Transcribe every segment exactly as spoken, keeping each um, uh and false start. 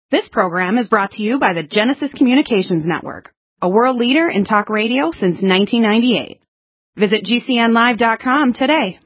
This program is brought to you by the Genesis Communications Network, a world leader in talk radio since nineteen ninety-eight. Visit G C N live dot com today.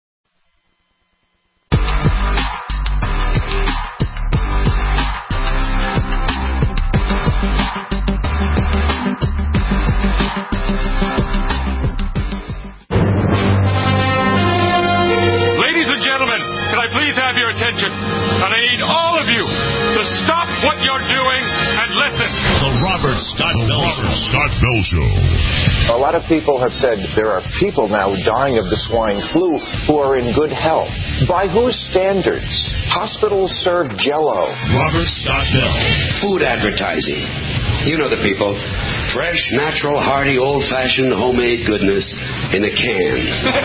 Ladies and gentlemen, can I please have your attention? And I need all of you to stop what you're doing and listen. The Robert Scott Bell Show. Scott Bell Show. A lot of people have said there are people now dying of the swine flu who are in good health. By whose standards? Hospitals serve Jell-O. Robert Scott Bell. Food advertising. You know the people. Fresh, natural, hearty, old-fashioned, homemade goodness in a can.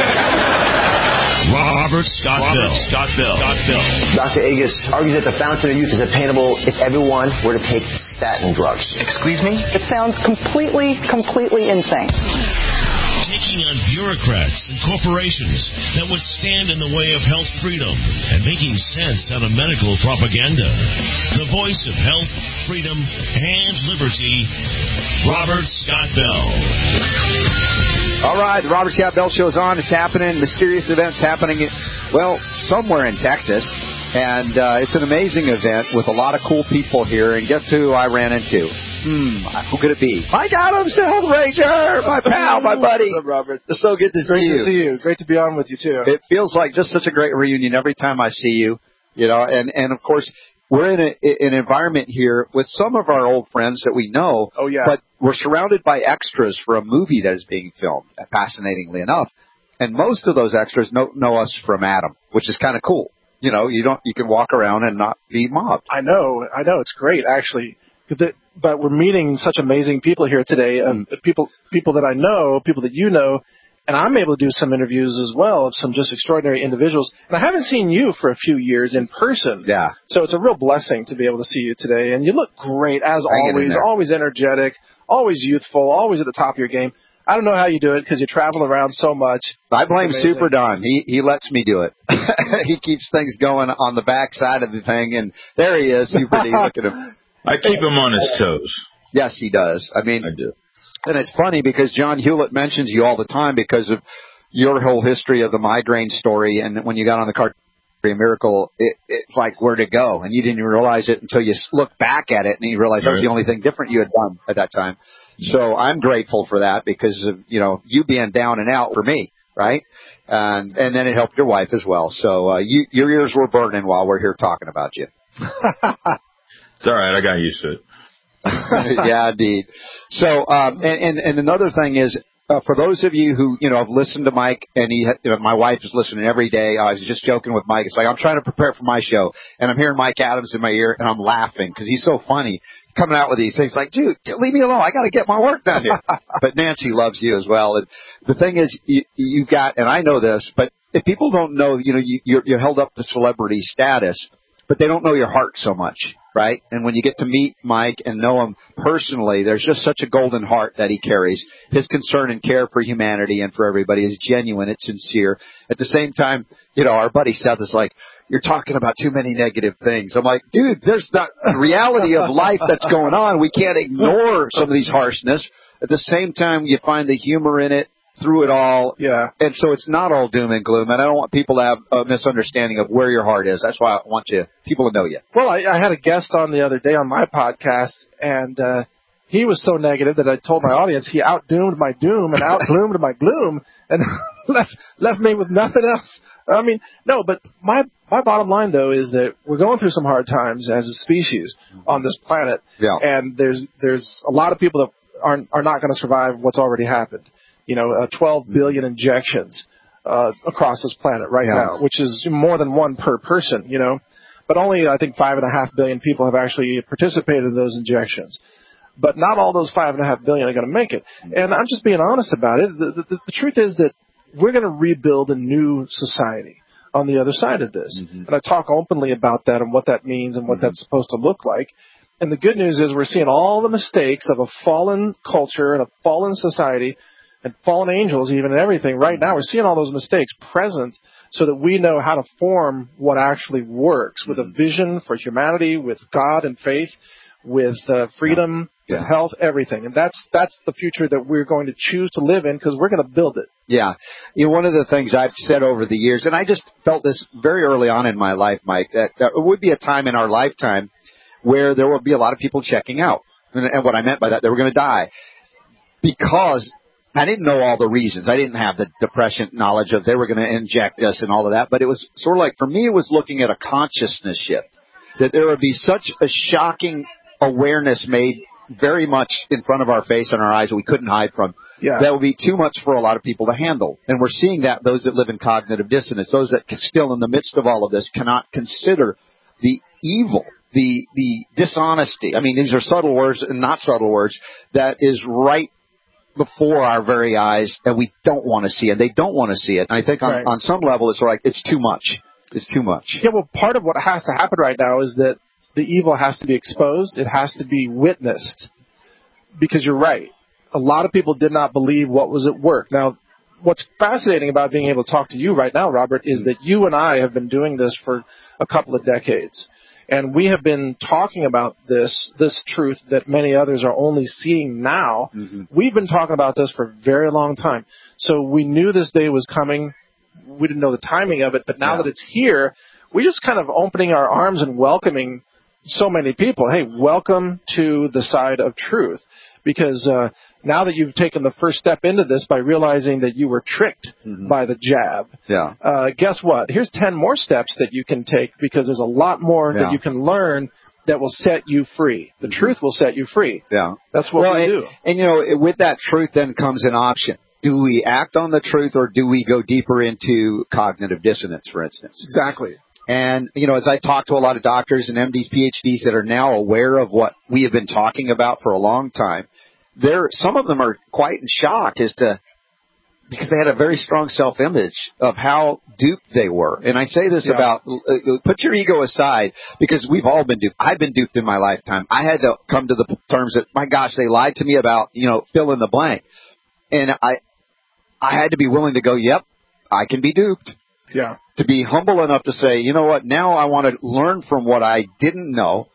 Robert Scott Bell. Scott Bell. Scott Bell. Doctor Agus argues that the fountain of youth is attainable if everyone were to take statin drugs. Excuse me? It sounds completely, completely insane. Taking on bureaucrats and corporations that would stand in the way of health freedom and making sense out of medical propaganda. The voice of health, freedom, and liberty, Robert Scott Bell. All right, the Robert Scott Bell Show is on. It's happening. Mysterious events happening, well, somewhere in Texas. And uh, it's an amazing event with a lot of cool people here. And guess who I ran into? Hmm, who could it be? Mike Adams, the Health Ranger, my pal, my buddy. What's up, Robert? It's so good to Great see you. Great to see you. Great to be on with you, too. It feels like just such a great reunion every time I see you. You know, and, and of course, we're in a, an environment here with some of our old friends that we know. Oh, yeah. But we're surrounded by extras for a movie that is being filmed, fascinatingly enough. And most of those extras know, know us from Adam, which is kind of cool. You know, you don't you can walk around and not be mobbed. I know. I know. It's great, actually. But we're meeting such amazing people here today, um, mm. people people that I know, people that you know, and I'm able to do some interviews as well of some just extraordinary individuals. And I haven't seen you for a few years in person. Yeah. So it's a real blessing to be able to see you today. And you look great, as Hang always, always energetic, always youthful, always at the top of your game. I don't know how you do it because you travel around so much. I blame Super Don. He he lets me do it. He keeps things going on the back side of the thing, and there he is, Super D. Look at him. I keep him on his toes. Yes, he does. I mean, I do. And it's funny because John Hewlett mentions you all the time because of your whole history of the migraine story, and when you got on the Cardiac Miracle, it, it's like where to go, and you didn't even realize it until you look back at it and you realize right. That's the only thing different you had done at that time. So I'm grateful for that because of, you know, you being down and out for me, right? And and then it helped your wife as well. So uh, you, your ears were burning while we're here talking about you. It's all right. I got used to it. Yeah, indeed. So, um, and, and, and another thing is, uh, for those of you who, you know, have listened to Mike, and he, you know, my wife is listening every day. I was just joking with Mike. It's like, I'm trying to prepare for my show, and I'm hearing Mike Adams in my ear, and I'm laughing because he's so funny coming out with these things. Like, dude, leave me alone. I got to get my work done here. But Nancy loves you as well. And the thing is, you, you've got, and I know this, but if people don't know, you know, you, you're, you're held up to celebrity status, but they don't know your heart so much, right? And when you get to meet Mike and know him personally, there's just such a golden heart that he carries. His concern and care for humanity and for everybody is genuine. It's sincere. At the same time, you know, our buddy Seth is like, you're talking about too many negative things. I'm like, dude, there's the reality of life that's going on. We can't ignore some of these harshness. At the same time, you find the humor in it through it all. Yeah. And so it's not all doom and gloom. And I don't want people to have a misunderstanding of where your heart is. That's why I want you people to know you. Well, I, I had a guest on the other day on my podcast, and uh, he was so negative that I told my audience he outdoomed my doom and outgloomed my gloom and left left me with nothing else. I mean, no, but my my bottom line, though, is that we're going through some hard times as a species on this planet. Yeah. And there's there's a lot of people that aren't are not going to survive what's already happened. You know, uh, twelve billion injections uh, across this planet right yeah. now, which is more than one per person, you know. But only, I think, five and a half billion people have actually participated in those injections. But not all those five and a half billion are going to make it. And I'm just being honest about it. The, the, the truth is that we're going to rebuild a new society on the other side of this. Mm-hmm. And I talk openly about that and what that means and what mm-hmm. that's supposed to look like. And the good news is we're seeing all the mistakes of a fallen culture and a fallen society and fallen angels even and everything. Right now we're seeing all those mistakes present so that we know how to form what actually works with a vision for humanity, with God and faith, with uh, freedom, yeah. with health, everything. And that's that's the future that we're going to choose to live in because we're going to build it. Yeah. You know, one of the things I've said over the years, and I just felt this very early on in my life, Mike, that there would be a time in our lifetime where there would be a lot of people checking out. And, and what I meant by that, they were going to die. Because I didn't know all the reasons. I didn't have the depression knowledge of they were going to inject us and all of that. But it was sort of like, for me, it was looking at a consciousness shift. That there would be such a shocking awareness made very much in front of our face and our eyes that we couldn't hide from. Yeah. That would be too much for a lot of people to handle. And we're seeing that those that live in cognitive dissonance, those that still in the midst of all of this cannot consider the evil, the the dishonesty. I mean, these are subtle words and not subtle words that is right before our very eyes that we don't want to see, and they don't want to see it. And I think on, right. on some level it's like it's too much. It's too much. Yeah, well, part of what has to happen right now is that the evil has to be exposed. It has to be witnessed. Because you're right. A lot of people did not believe what was at work. Now, what's fascinating about being able to talk to you right now, Robert, is that you and I have been doing this for a couple of decades. And we have been talking about this, this truth that many others are only seeing now. Mm-hmm. We've been talking about this for a very long time. So we knew this day was coming. We didn't know the timing of it. But now yeah. that it's here, we're just kind of opening our arms and welcoming so many people. Hey, welcome to the side of truth. Because uh, now that you've taken the first step into this by realizing that you were tricked mm-hmm. by the jab, yeah. uh, guess what? Here's ten more steps that you can take because there's a lot more yeah. that you can learn that will set you free. The mm-hmm. truth will set you free. Yeah, that's what well, we and, do. And, you know, with that truth then comes an option. Do we act on the truth or do we go deeper into cognitive dissonance, for instance? Exactly. And, you know, as I talk to a lot of doctors and M Ds, P H Ds that are now aware of what we have been talking about for a long time, there, some of them are quite in shock as to, because they had a very strong self-image of how duped they were. And I say this yeah. about, uh, put your ego aside, because we've all been duped. I've been duped in my lifetime. I had to come to the terms that, my gosh, they lied to me about, you know, fill in the blank. And I, I had to be willing to go, yep, I can be duped. Yeah. To be humble enough to say, you know what, now I want to learn from what I didn't know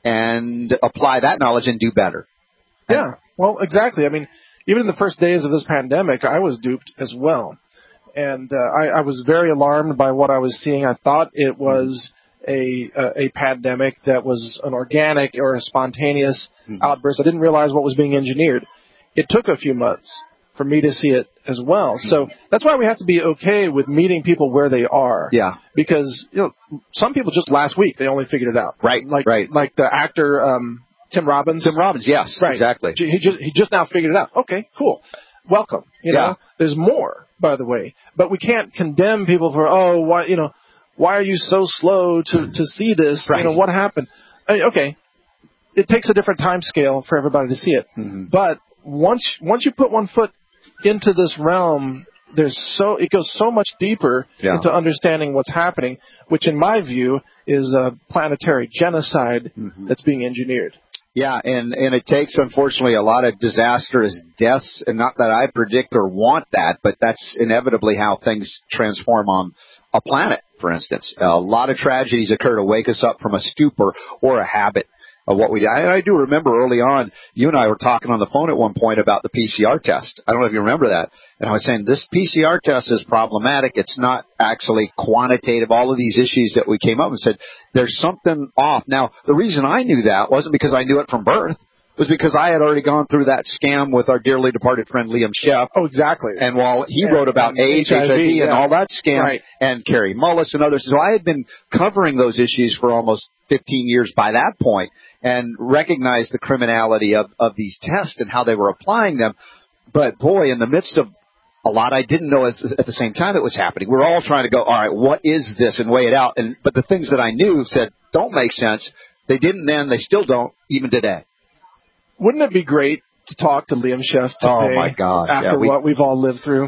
and apply that knowledge and do better. Yeah, well, exactly. I mean, even in the first days of this pandemic, I was duped as well. And uh, I, I was very alarmed by what I was seeing. I thought it was a, a, a pandemic that was an organic or a spontaneous mm-hmm. outburst. I didn't realize what was being engineered. It took a few months for me to see it as well. So that's why we have to be okay with meeting people where they are. Yeah. Because, you know, some people just last week, they only figured it out. Right, like, right. Like the actor um, Tim Robbins. Tim Robbins, yes, right. exactly. He just, he just now figured it out. Okay, cool. Welcome. You know, yeah. There's more, by the way. But we can't condemn people for, oh, why, you know, why are you so slow to, to see this? Right. You know, what happened? I mean, okay, it takes a different time scale for everybody to see it. Mm-hmm. But once once you put one foot into this realm, there's so it goes so much deeper yeah. into understanding what's happening, which in my view is a planetary genocide mm-hmm. that's being engineered. Yeah, and, and it takes, unfortunately, a lot of disastrous deaths, and not that I predict or want that, but that's inevitably how things transform on a planet, for instance. A lot of tragedies occur to wake us up from a stupor or a habit of what we do. I, I do remember early on, you and I were talking on the phone at one point about the P C R test. I don't know if you remember that. And I was saying, this P C R test is problematic. It's not actually quantitative. All of these issues that we came up and said, there's something off. Now, the reason I knew that wasn't because I knew it from birth. It was because I had already gone through that scam with our dearly departed friend Liam Sheff. Oh, exactly. And while he and, wrote about AIDS, H I V, H I V yeah. and all that scam, right. and Carrie Mullis and others, so I had been covering those issues for almost fifteen years by that point and recognized the criminality of, of these tests and how they were applying them. But, boy, in the midst of a lot I didn't know at the same time it was happening, we're all trying to go, all right, what is this, and weigh it out. And But the things that I knew said don't make sense. They didn't then. They still don't, even today. Wouldn't it be great to talk to Liam Sheff today? Oh, my God. After yeah, we, what we've all lived through?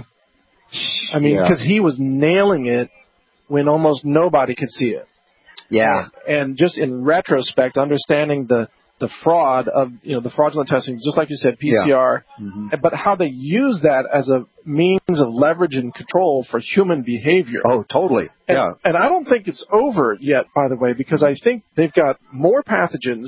I mean, because yeah. he was nailing it when almost nobody could see it. Yeah. And, and just in retrospect, understanding the, the fraud of, you know, the fraudulent testing, just like you said, P C R, yeah. mm-hmm. but how they use that as a means of leverage and control for human behavior. Oh, totally. And, yeah. and I don't think it's over yet, by the way, because I think they've got more pathogens,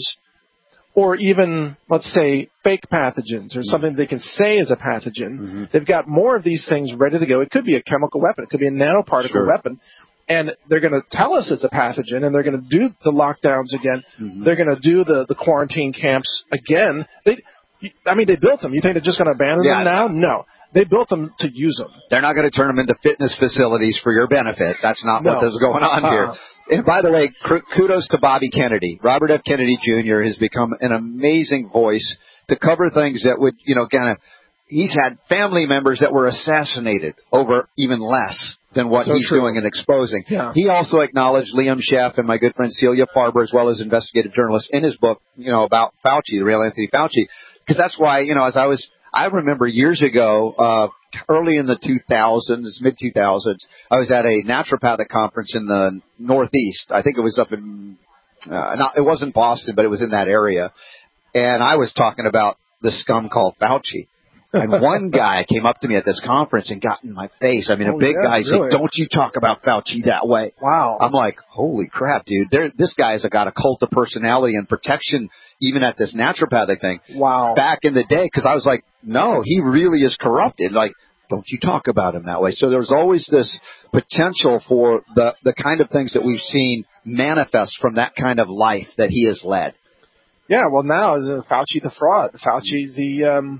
or even, let's say, fake pathogens, or mm-hmm. something they can say is a pathogen. Mm-hmm. They've got more of these things ready to go. It could be a chemical weapon. It could be a nanoparticle sure. weapon. And they're going to tell us it's a pathogen, and they're going to do the lockdowns again. Mm-hmm. They're going to do the, the quarantine camps again. They, I mean, they built them. You think they're just going to abandon yeah. them now? No. They built them to use them. They're not going to turn them into fitness facilities for your benefit. That's not no. what is going on uh-huh. here. And by the way, kudos to Bobby Kennedy. Robert F. Kennedy Junior has become an amazing voice to cover things that would, you know, kind of, he's had family members that were assassinated over even less than what so he's true. doing and exposing. Yeah. He also acknowledged Liam Sheff and my good friend Celia Farber, as well as investigative journalists, in his book, you know, about Fauci, the real Anthony Fauci. Because that's why, you know, as I was, I remember years ago, uh, early in the two thousands, mid two thousands, I was at a naturopathic conference in the Northeast. I think it was up in, uh, not, it wasn't Boston, but it was in that area. And I was talking about the scum called Fauci. And one guy came up to me at this conference and got in my face. I mean, oh, a big yeah, guy really? said, "Don't you talk about Fauci that way." Wow. I'm like, holy crap, dude. There, this guy's got a cult of personality and protection even at this naturopathic thing. Wow. Back in the day, because I was like, no, he really is corrupted. Like, don't you talk about him that way. So there's always this potential for the, the kind of things that we've seen manifest from that kind of life that he has led. Yeah, well, now is uh, Fauci the fraud. Fauci the... Um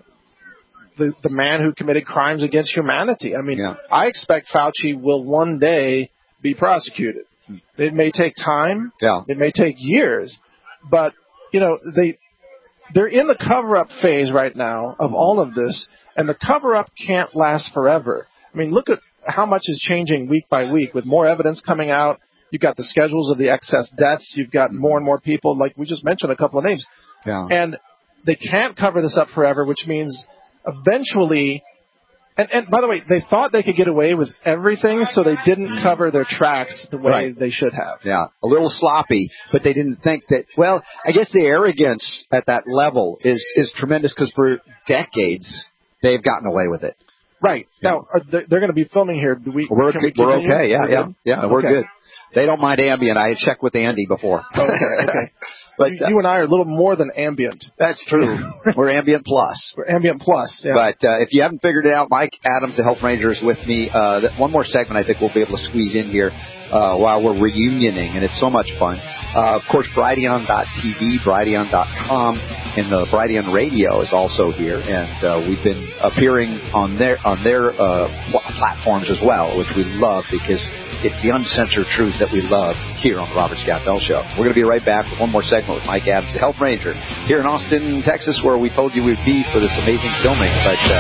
The, the man who committed crimes against humanity. I mean, yeah. I expect Fauci will one day be prosecuted. It may take time. Yeah. It may take years. But, you know, they, they're in the cover-up phase right now of all of this, and the cover-up can't last forever. I mean, look at how much is changing week by week with more evidence coming out. You've got the schedules of the excess deaths. You've got more and more people, like we just mentioned a couple of names. Yeah. And they can't cover this up forever, which means eventually, and, and by the way, they thought they could get away with everything, so they didn't cover their tracks the way right. they should have. Yeah, a little sloppy, but they didn't think that, well, I guess the arrogance at that level is, is tremendous because for decades they've gotten away with it. Right. Yeah. Now, are they, they're going to be filming here. Do we, we're can we we're continue? okay, yeah, we're yeah, good? yeah, okay. we're good. They don't mind ambient. I had checked with Andy before. Okay, okay. But you, you and I are a little more than ambient. That's true. We're ambient plus. We're ambient plus, yeah. But uh, if you haven't figured it out, Mike Adams, the Health Ranger, is with me. Uh, that one more segment I think we'll be able to squeeze in here uh, while we're reunioning, and it's so much fun. Uh, of course, Brighteon dot T V, Brighteon dot com, and the Brighteon Radio is also here, and uh, we've been appearing on their on their uh, platforms as well, which we love because it's the uncensored truth that we love here on the Robert Scott Bell Show. We're going to be right back with one more segment with Mike Adams, the Health Ranger, here in Austin, Texas, where we told you we'd be for this amazing filming. But uh,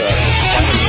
uh,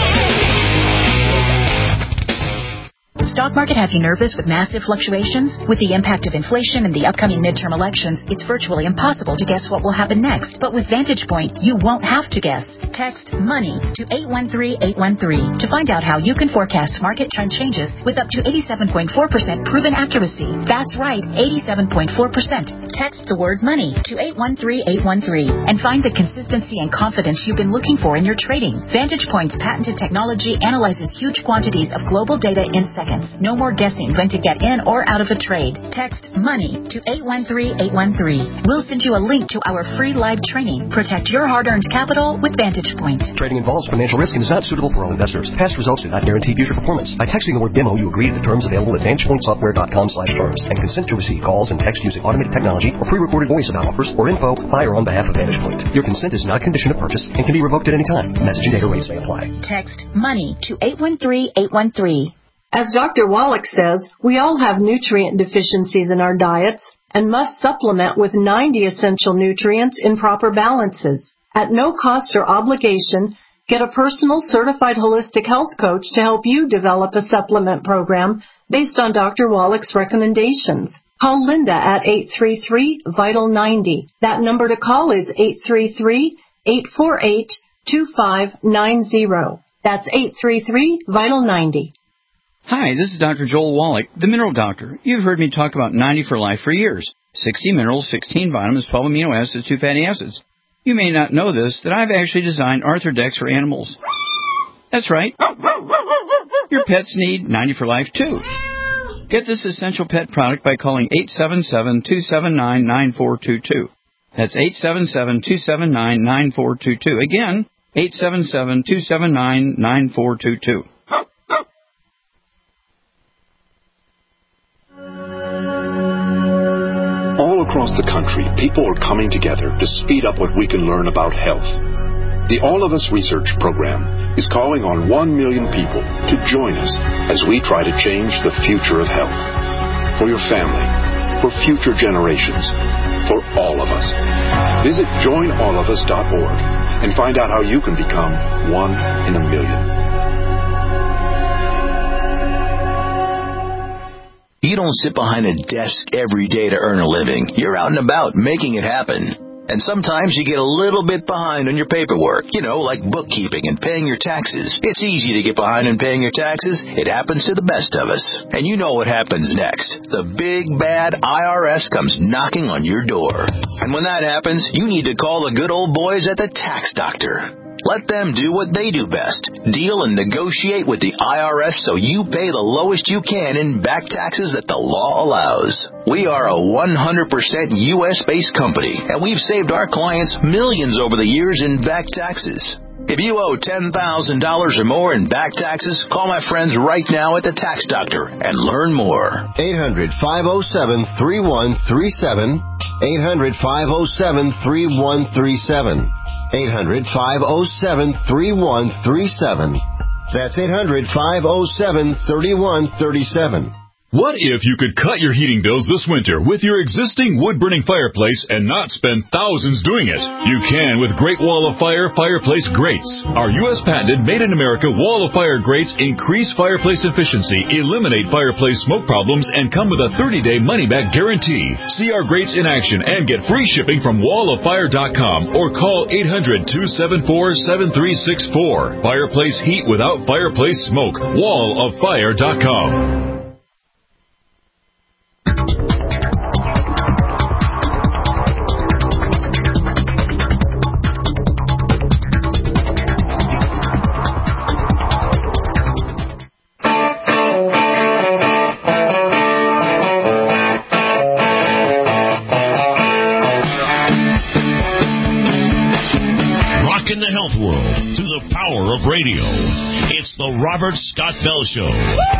Stock market has you nervous with massive fluctuations? With the impact of inflation and the upcoming midterm elections, it's virtually impossible to guess what will happen next. But with Vantage Point, you won't have to guess. Text MONEY to eight one three eight one three to find out how you can forecast market trend changes with up to eighty-seven point four percent proven accuracy. That's right, eighty-seven point four percent. Text the word MONEY to eight one three eight one three and find the consistency and confidence you've been looking for in your trading. Vantage Point's patented technology analyzes huge quantities of global data in seconds. No more guessing when to get in or out of a trade. Text MONEY to eight one three eight one three. We'll send you a link to our free live training. Protect your hard-earned capital with Vantage Point. Trading involves financial risk and is not suitable for all investors. Past results do not guarantee future performance. By texting the word demo, you agree to the terms available at vantage point software dot com slash terms and consent to receive calls and text using automated technology or pre-recorded voice about offers or info by or on behalf of Vantage Point. Your consent is not a condition of purchase and can be revoked at any time. Message and data rates may apply. Text MONEY to eight one three eight one three. As Doctor Wallach says, we all have nutrient deficiencies in our diets and must supplement with ninety essential nutrients in proper balances. At no cost or obligation, get a personal certified holistic health coach to help you develop a supplement program based on Doctor Wallach's recommendations. Call Linda at eight three three, VITAL ninety. That number to call is eight three three, eight four eight, two five nine zero. That's eight three three, VITAL ninety. Hi, this is Doctor Joel Wallach, the Mineral Doctor. You've heard me talk about ninety for Life for years. sixty minerals, sixteen vitamins, twelve amino acids, two fatty acids. You may not know this, that I've actually designed Arthrodex for animals. That's right. Your pets need ninety for life, too. Get this essential pet product by calling eight seven seven, two seven nine, nine four two two. That's eight seven seven, two seven nine, nine four two two. Again, eight seven seven, two seven nine, nine four two two. All across the country, people are coming together to speed up what we can learn about health. The All of Us Research Program is calling on one million people to join us as we try to change the future of health. For your family, for future generations, for all of us. Visit join all of us dot org and find out how you can become one in a million. You don't sit behind a desk every day to earn a living. You're out and about making it happen. And sometimes you get a little bit behind on your paperwork, you know, like bookkeeping and paying your taxes. It's easy to get behind in paying your taxes. It happens to the best of us. And you know what happens next. The big, bad I R S comes knocking on your door. And when that happens, you need to call the good old boys at the Tax Doctor. Let them do what they do best. Deal and negotiate with the I R S so you pay the lowest you can in back taxes that the law allows. We are a one hundred percent U S-based company, and we've saved our clients millions over the years in back taxes. If you owe ten thousand dollars or more in back taxes, call my friends right now at the Tax Doctor and learn more. eight hundred, five oh seven, three one three seven. eight hundred, five oh seven, three one three seven. eight hundred, five oh seven, three one three seven. That's eight hundred, five oh seven, three one three seven. What if you could cut your heating bills this winter with your existing wood-burning fireplace and not spend thousands doing it? You can with Great Wall of Fire fireplace grates. Our U S patented made-in-America Wall of Fire grates increase fireplace efficiency, eliminate fireplace smoke problems, and come with a thirty-day money-back guarantee. See our grates in action and get free shipping from wall of fire dot com or call eight hundred, two seven four, seven three six four. Fireplace heat without fireplace smoke. wall of fire dot com. Radio. It's the Robert Scott Bell Show.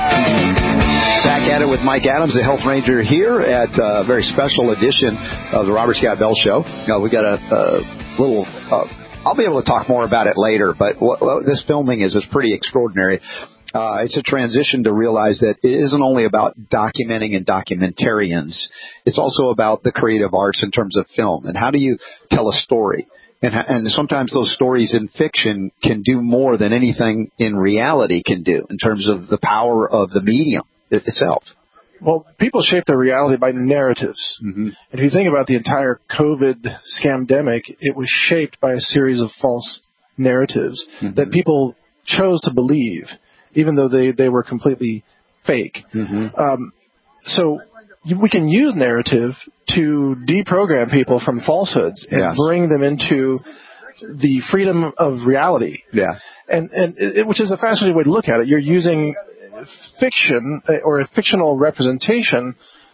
Back at it with Mike Adams, the Health Ranger, here at a very special edition of the Robert Scott Bell Show. You know, we got a, a little. Uh, I'll be able to talk more about it later, but what, what this filming is is pretty extraordinary. Uh, it's a transition to realize that it isn't only about documenting and documentarians. It's also about the creative arts in terms of film and how do you tell a story. And, and sometimes those stories in fiction can do more than anything in reality can do in terms of the power of the medium itself. Well, people shape their reality by narratives. Mm-hmm. If you think about the entire COVID scamdemic, it was shaped by a series of false narratives mm-hmm. that people chose to believe, even though they, they were completely fake. Mm-hmm. Um, so we can use narrative to deprogram people from falsehoods and yes. bring them into the freedom of reality. Yeah. And, and it, which is a fascinating way to look at it. You're using fiction or a fictional representation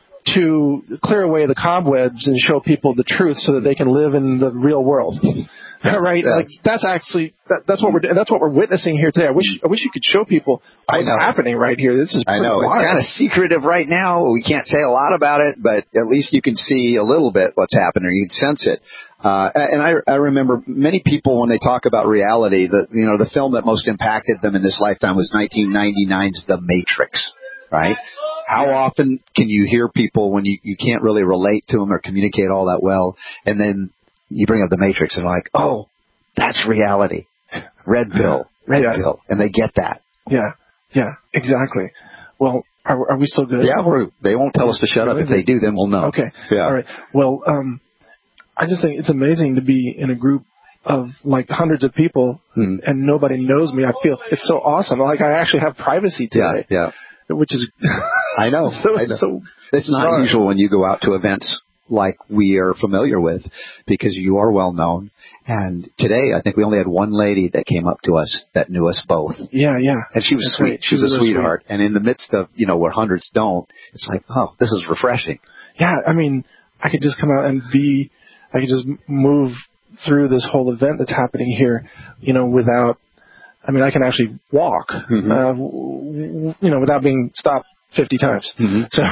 to clear away the cobwebs and show people the truth so that they can live in the real world. Yes, right? Yes. Like that's actually that, that's what we're that's what we're witnessing here today. I wish I wish you could show people what's happening right here. This is I know wild. It's kind of secretive right now. We can't say a lot about it, but at least you can see a little bit what's happening. You can sense it. Uh, and I, I remember many people when they talk about reality, the you know the film that most impacted them in this lifetime was nineteen ninety-nine's The Matrix. Right? How often can you hear people when you, you can't really relate to them or communicate all that well, and then you bring up The Matrix and like, oh, that's reality. Red pill, red yeah. pill, and they get that. Yeah, yeah, exactly. Well, are, are we still good? Yeah, we're, they won't tell us to shut up. If they do, then we'll know. Okay. Yeah. All right. Well, um, I just think it's amazing to be in a group of like hundreds of people hmm. and nobody knows me. I feel it's so awesome. Like I actually have privacy today. Yeah. yeah. Which is, I know. so, I know. So it's not bizarre. usual when you go out to events like we are familiar with, because you are well known. And today, I think we only had one lady that came up to us that knew us both. Yeah, yeah. And she was That's sweet. right. She was a really sweetheart. sweet. And in the midst of, you know, where hundreds don't, it's like, oh, this is refreshing. Yeah, I mean, I could just come out and be, I could just move through this whole event that's happening here, you know, without, I mean, I can actually walk, mm-hmm. uh, you know, without being stopped fifty times. Mm-hmm. So,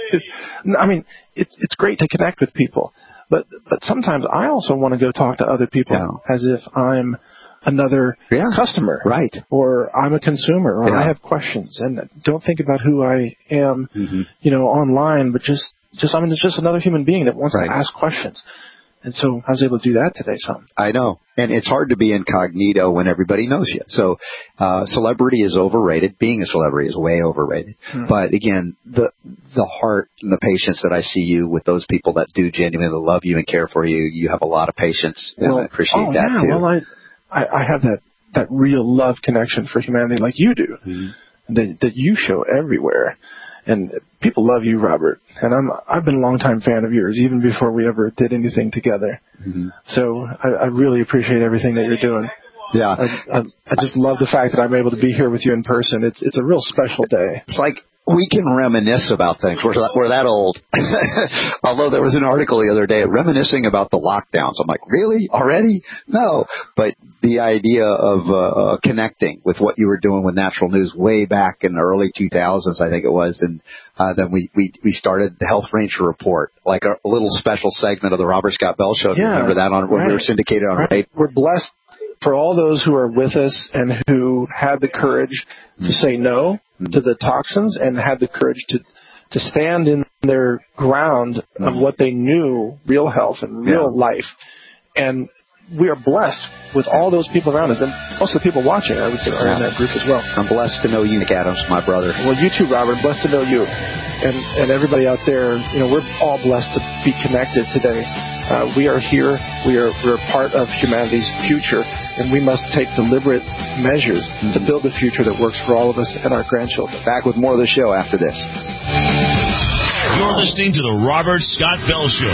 I mean, it's it's great to connect with people, but but sometimes I also want to go talk to other people yeah. as if I'm another yeah. customer, right? Or I'm a consumer, or yeah. I have questions, and don't think about who I am, mm-hmm. you know, online, but just just I'm just another human being that wants right. to ask questions. And so I was able to do that today some. I know. And it's hard to be incognito when everybody knows you. So uh celebrity is overrated. Being a celebrity is way overrated. Mm-hmm. But again, the the heart and the patience that I see you with those people that do genuinely love you and care for you, you have a lot of patience. And well, I appreciate oh, that yeah. too. Well, I, I, I have that, that real love connection for humanity like you do, mm-hmm. that, that you show everywhere. And people love you, Robert. And I'm, I've been a longtime fan of yours, even before we ever did anything together. Mm-hmm. So I, I really appreciate everything that you're doing. Yeah. I, I, I just love the fact that I'm able to be here with you in person. It's, it's a real special day. It's like we can reminisce about things. We're, we're that old. Although there was an article the other day reminiscing about the lockdowns. I'm like, really? Already? No. But the idea of uh, uh, connecting with what you were doing with Natural News way back in the early two thousands, I think it was, and uh, then we, we, we started the Health Ranger Report, like a, a little special segment of the Robert Scott Bell Show. Yeah, remember that on when right. we were syndicated on right. radio? We're blessed for all those who are with us and who had the courage mm-hmm. to say no mm-hmm. to the toxins and had the courage to to stand in their ground mm-hmm. of what they knew, real health and real yeah. life. And we are blessed with all those people around us, and most of the people watching, I would say, are in that group as well. I'm blessed to know you, Nick Adams, my brother. Well, you too, Robert. I'm blessed to know you. And and everybody out there, you know, we're all blessed to be connected today. Uh, we are here. We are we're part of humanity's future, and we must take deliberate measures mm-hmm. to build a future that works for all of us and our grandchildren. Back with more of the show after this. You're listening to the Robert Scott Bell Show.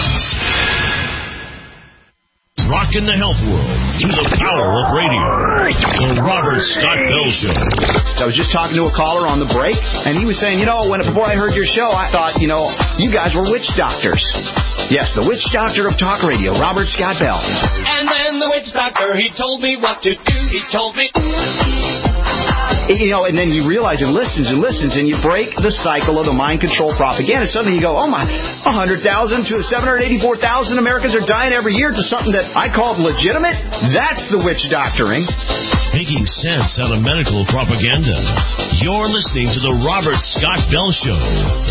Rocking the health world through the power of radio. The Robert Scott Bell Show. I was just talking to a caller on the break, and he was saying, you know, when before I heard your show, I thought, you know, you guys were witch doctors. Yes, the witch doctor of talk radio, Robert Scott Bell. And then the witch doctor, he told me what to do. He told me... You know, and then you realize it listens and listens, and you break the cycle of the mind control propaganda. Suddenly you go, oh my, one hundred thousand to seven hundred eighty-four thousand Americans are dying every year to something that I called legitimate? That's the witch doctoring. Making sense out of medical propaganda. You're listening to the Robert Scott Bell Show.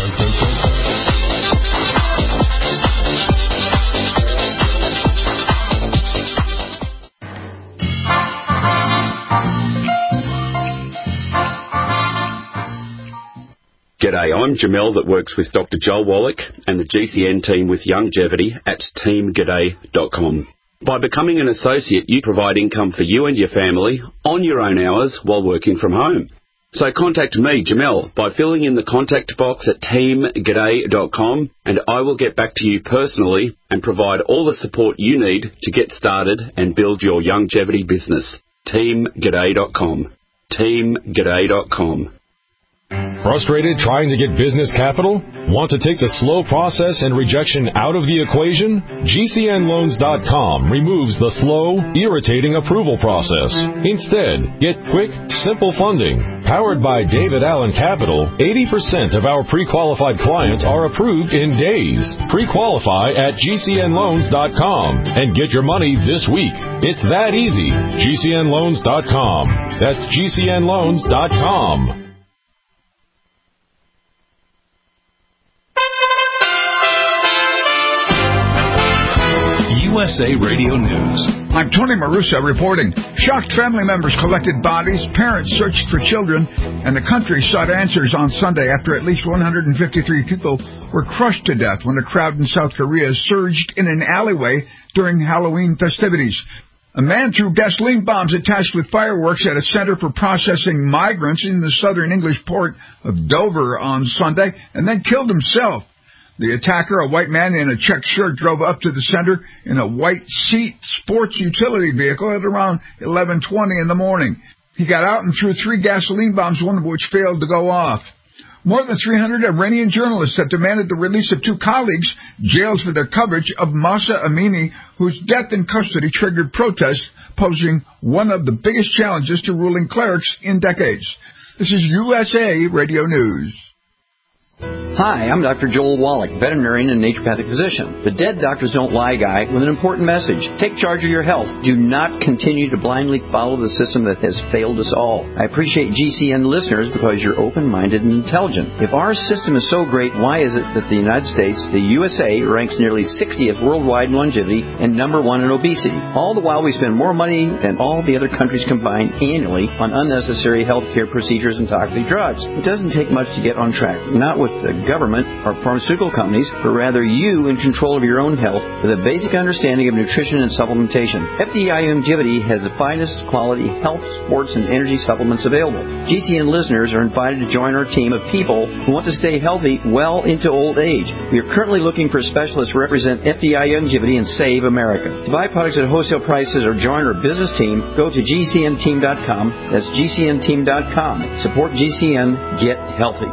G'day, I'm Jamel that works with Doctor Joel Wallach and the G C N team with Longevity at team g'day dot com. By becoming an associate, you provide income for you and your family on your own hours while working from home. So contact me, Jamel, by filling in the contact box at team g'day dot com, and I will get back to you personally and provide all the support you need to get started and build your longevity business. team g'day dot com. team g'day dot com. Frustrated trying to get business capital? Want to take the slow process and rejection out of the equation? G C N loans dot com removes the slow, irritating approval process. Instead, get quick, simple funding. Powered by David Allen Capital, eighty percent of our pre-qualified clients are approved in days. Pre-qualify at G C N loans dot com and get your money this week. It's that easy. G C N loans dot com. That's G C N loans dot com. U S A Radio News. I'm Tony Marusa reporting. Shocked family members collected bodies, parents searched for children, and the country sought answers on Sunday after at least one hundred fifty-three people were crushed to death when a crowd in South Korea surged in an alleyway during Halloween festivities. A man threw gasoline bombs attached with fireworks at a center for processing migrants in the southern English port of Dover on Sunday and then killed himself. The attacker, a white man in a checked shirt, drove up to the center in a white seat sports utility vehicle at around eleven twenty in the morning. He got out and threw three gasoline bombs, one of which failed to go off. More than three hundred Iranian journalists have demanded the release of two colleagues jailed for their coverage of Mahsa Amini, whose death in custody triggered protests, posing one of the biggest challenges to ruling clerics in decades. This is U S A Radio News. Hi, I'm Doctor Joel Wallach, veterinarian and naturopathic physician. The Dead Doctors Don't Lie guy with an important message. Take charge of your health. Do not continue to blindly follow the system that has failed us all. I appreciate G C N listeners because you're open-minded and intelligent. If our system is so great, why is it that the United States, the U S A, ranks nearly sixtieth worldwide in longevity and number one in obesity? All the while we spend more money than all the other countries combined annually on unnecessary healthcare procedures and toxic drugs. It doesn't take much to get on track. Not with the government or pharmaceutical companies, but rather you in control of your own health with a basic understanding of nutrition and supplementation. F D I Longevity has the finest quality health, sports, and energy supplements available. G C N listeners are invited to join our team of people who want to stay healthy well into old age. We are currently looking for specialists to represent F D I Longevity and Save America. To buy products at wholesale prices or join our business team, go to G C N team dot com. That's G C N team dot com. Support G C N. Get healthy.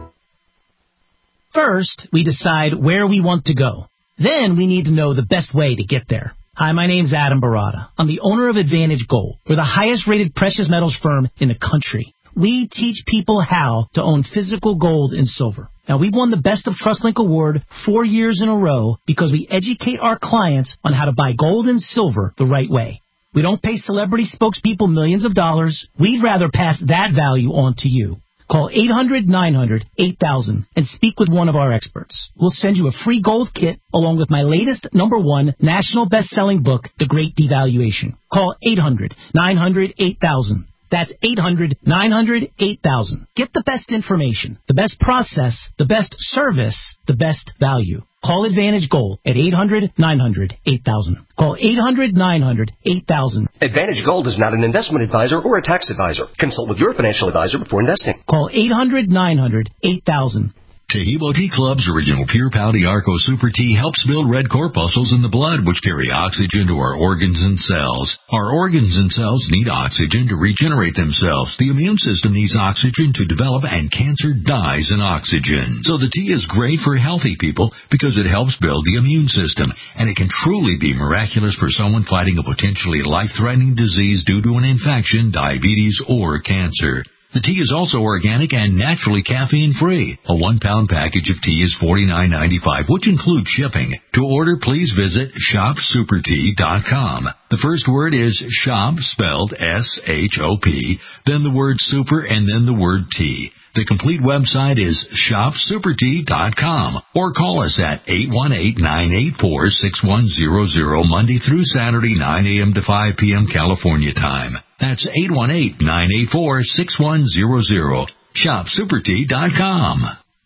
First, we decide where we want to go. Then we need to know the best way to get there. Hi, my name's Adam Barada. I'm the owner of Advantage Gold. We're the highest-rated precious metals firm in the country. We teach people how to own physical gold and silver. Now, we've won the Best of TrustLink Award four years in a row because we educate our clients on how to buy gold and silver the right way. We don't pay celebrity spokespeople millions of dollars. We'd rather pass that value on to you. Call eight hundred nine hundred eight thousand and speak with one of our experts. We'll send you a free gold kit along with my latest number one national best-selling book, The Great Devaluation. Call eight hundred nine hundred eight thousand. That's eight hundred nine hundred eight thousand. Get the best information, the best process, the best service, the best value. Call Advantage Gold at eight hundred nine hundred eight thousand. Call eight hundred nine hundred eight thousand. Advantage Gold is not an investment advisor or a tax advisor. Consult with your financial advisor before investing. Call eight hundred nine hundred eight thousand. Tahibo Tea Club's original Pure Pouty Arco Super Tea helps build red corpuscles in the blood, which carry oxygen to our organs and cells. Our organs and cells need oxygen to regenerate themselves. The immune system needs oxygen to develop, and cancer dies in oxygen. So the tea is great for healthy people because it helps build the immune system, and it can truly be miraculous for someone fighting a potentially life-threatening disease due to an infection, diabetes, or cancer. The tea is also organic and naturally caffeine-free. A one-pound package of tea is forty-nine ninety-five, which includes shipping. To order, please visit shop super tea dot com. The first word is shop, spelled S H O P, then the word super, and then the word tea. The complete website is shop super tea dot com, or call us at eight one eight, nine eight four, six one zero zero Monday through Saturday, nine a.m. to five p.m. California time. That's eight one eight, nine eight four, six one zero zero. shop super tea dot com.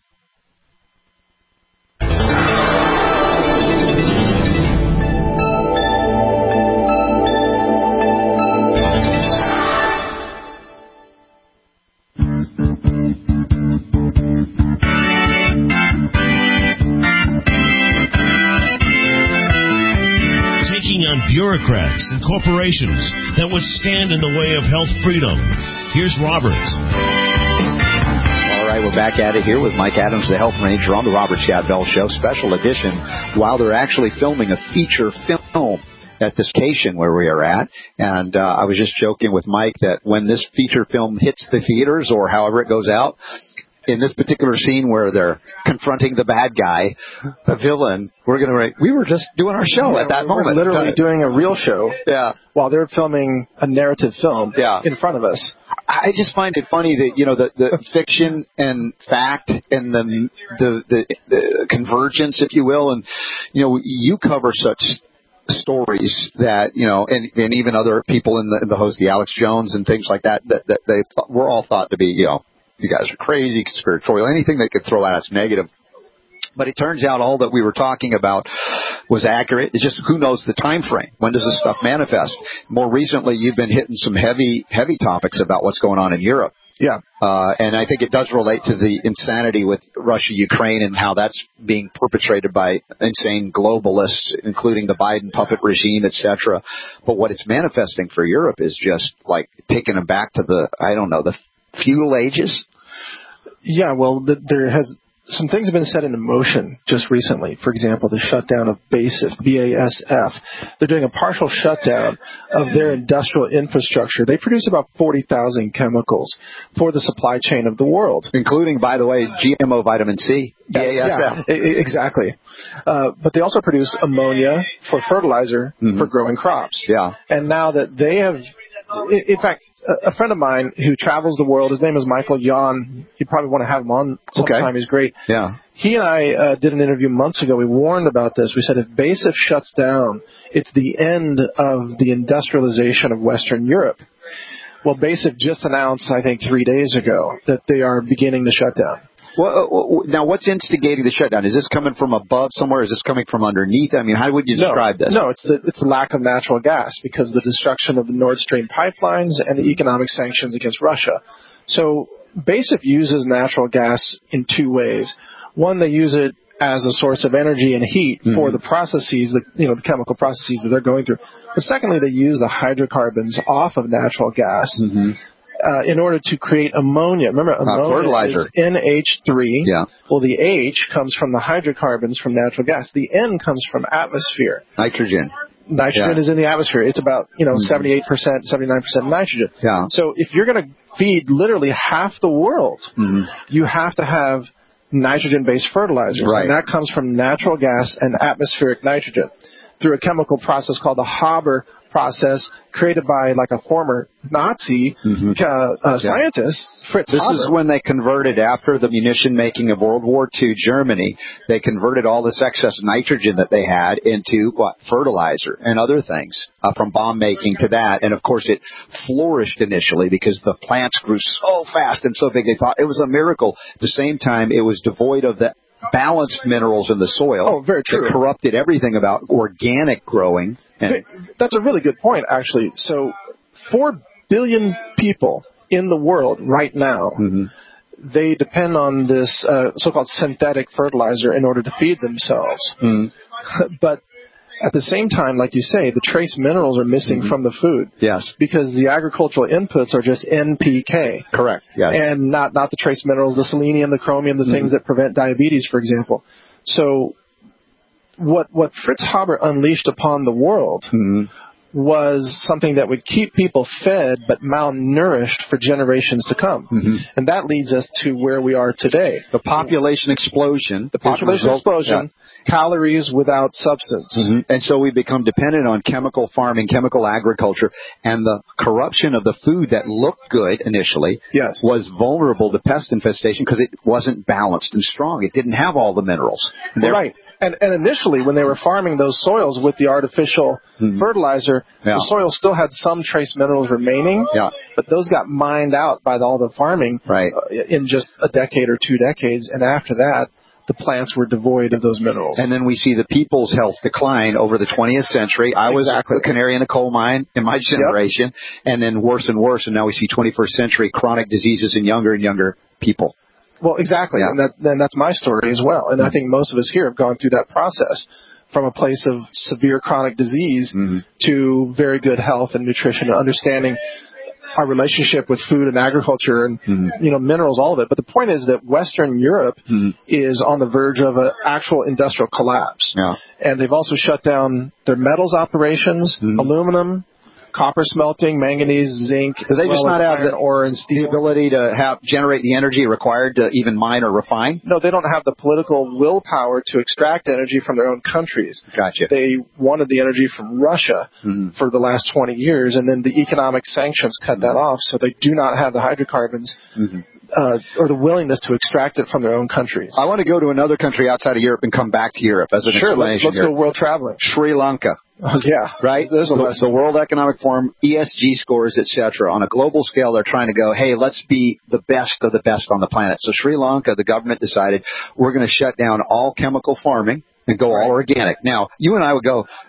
Bureaucrats and corporations that would stand in the way of health freedom. Here's Robert. All right, we're back at it here with Mike Adams, the health ranger, on the Robert Scott Bell Show, special edition, while they're actually filming a feature film at this location where we are at. And uh, I was just joking with Mike that when this feature film hits the theaters, or however it goes out, in this particular scene where they're confronting the bad guy, the villain, we're going to, we were just doing our show yeah, at that we're moment. We're literally doing a real show yeah. while they're filming a narrative film yeah. in front of us. I just find it funny that, you know, the, the fiction and fact and the, the, the, the convergence, if you will, and, you know, you cover such stories that, you know, and, and even other people in the, in the host, the Alex Jones and things like that, that, that they th- we're all thought to be, you know, you guys are crazy, conspiratorial, anything that could throw at us negative. But it turns out all that we were talking about was accurate. It's just who knows the time frame. When does this stuff manifest? More recently, you've been hitting some heavy, heavy topics about what's going on in Europe. Yeah. Uh, and I think it does relate to the insanity with Russia, Ukraine, and how that's being perpetrated by insane globalists, including the Biden puppet regime, et cetera. But what it's manifesting for Europe is just like taking them back to the, I don't know, the feudal ages. Yeah, well, the, there has some things have been set into motion just recently. For example, the shutdown of BASF, B A S F. They're doing a partial shutdown of their industrial infrastructure. They produce about forty thousand chemicals for the supply chain of the world. Including, by the way, G M O vitamin C. B A S F. Yeah, exactly. Uh, but they also produce ammonia for fertilizer mm-hmm. for growing crops. Yeah. And now that they have, in fact, a friend of mine who travels the world, his name is Michael Yon. You probably want to have him on sometime. Okay. He's great. Yeah. He and I uh, did an interview months ago. We warned about this. We said if BASF shuts down, it's the end of the industrialization of Western Europe. Well, BASF just announced, I think, three days ago that they are beginning the shutdown. Well, now, what's instigating the shutdown? Is this coming from above somewhere? Is this coming from underneath? I mean, how would you describe no, this? No, it's the, it's the lack of natural gas because of the destruction of the Nord Stream pipelines and the economic sanctions against Russia. So BASF uses natural gas in two ways. One, they use it as a source of energy and heat mm-hmm. for the processes, the, you know, the chemical processes that they're going through. But secondly, they use the hydrocarbons off of natural gas. Mm-hmm. Uh, in order to create ammonia. Remember, ammonia uh, fertilizer. is N H three. Yeah. Well, the H comes from the hydrocarbons from natural gas. The N comes from atmosphere. Nitrogen. Nitrogen yeah. is in the atmosphere. It's about, you know, mm-hmm. seventy-eight percent, seventy-nine percent nitrogen. Yeah. So if you're going to feed literally half the world, mm-hmm. you have to have nitrogen-based fertilizer. Right. And that comes from natural gas and atmospheric nitrogen through a chemical process called the Haber process, created by like a former Nazi mm-hmm. uh, uh, yeah. scientist, Fritz This Haber. is when they converted, after the munition making of World War Two Germany, they converted all this excess nitrogen that they had into, what, fertilizer and other things uh, from bomb making to that. And, of course, it flourished initially because the plants grew so fast and so big they thought it was a miracle. At the same time, it was devoid of the balanced minerals in the soil. Oh, very true. It corrupted everything about organic growing. And that's a really good point, actually. So four billion people in the world right now, mm-hmm. they depend on this uh, so-called synthetic fertilizer in order to feed themselves. Mm-hmm. But at the same time, like you say, the trace minerals are missing mm-hmm. from the food. Yes. Because the agricultural inputs are just N P K. Correct, yes. And not, not the trace minerals, the selenium, the chromium, the mm-hmm. things that prevent diabetes, for example. So what what Fritz Haber unleashed upon the world mm-hmm. was something that would keep people fed but malnourished for generations to come. Mm-hmm. And that leads us to where we are today. The population explosion. The population result, explosion. Yeah. Calories without substance. Mm-hmm. And so we become dependent on chemical farming, chemical agriculture, and the corruption of the food that looked good initially yes. was vulnerable to pest infestation because it wasn't balanced and strong. It didn't have all the minerals. And well, right. And, and initially, when they were farming those soils with the artificial mm-hmm. fertilizer, yeah. the soil still had some trace minerals remaining, yeah. but those got mined out by all the farming right. uh, in just a decade or two decades. And after that, the plants were devoid of those minerals. And then we see the people's health decline over the twentieth century. I was exactly. a canary in a coal mine in my generation, yep. and then worse and worse. And now we see twenty-first century chronic diseases in younger and younger people. Well, exactly, yeah. and that, and that's my story as well. And mm-hmm. I think most of us here have gone through that process from a place of severe chronic disease mm-hmm. to very good health and nutrition and understanding our relationship with food and agriculture and, mm-hmm. you know, minerals, all of it. But the point is that Western Europe mm-hmm. is on the verge of an actual industrial collapse. Yeah. And they've also shut down their metals operations, mm-hmm. aluminum, copper smelting, manganese, zinc. Do they just not have the, ore and steel? the ability to have generate the energy required to even mine or refine? No, they don't have the political willpower to extract energy from their own countries. Gotcha. They wanted the energy from Russia mm-hmm. for the last twenty years, and then the economic sanctions cut mm-hmm. that off, so they do not have the hydrocarbons mm-hmm. uh, or the willingness to extract it from their own countries. I want to go to another country outside of Europe and come back to Europe as an sure, explanation. Let's, let's go world traveling. Sri Lanka. Oh, yeah. Right? There's a the, the World Economic Forum, E S G scores, et cetera. On a global scale, they're trying to go, hey, let's be the best of the best on the planet. So Sri Lanka, the government decided we're going to shut down all chemical farming and go right. all organic. Now, you and I would go,